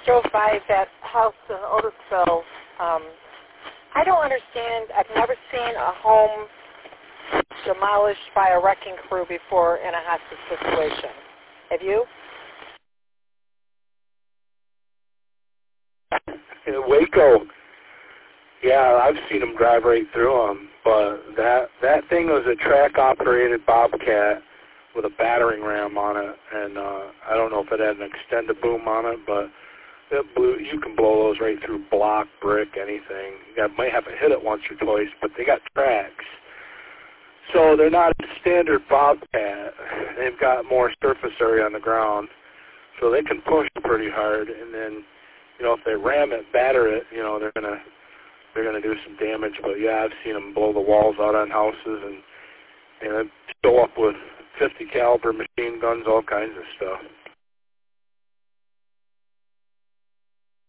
drove by that house in Otisville. I don't understand. I've never seen a home demolished by a wrecking crew before in a hostage situation. Have you? In Waco, yeah, I've seen them drive right through them. But that thing was a track-operated Bobcat with a battering ram on it, and I don't know if it had an extended boom on it, but it blew. You can blow those right through block, brick, anything. You might have to hit it once or twice, but they got tracks. So they're not a standard Bobcat. They've got more surface area on the ground, so they can push pretty hard. And then, if they ram it, batter it, they're gonna do some damage. But yeah, I've seen them blow the walls out on houses and show up with 50 caliber machine guns, all kinds of stuff.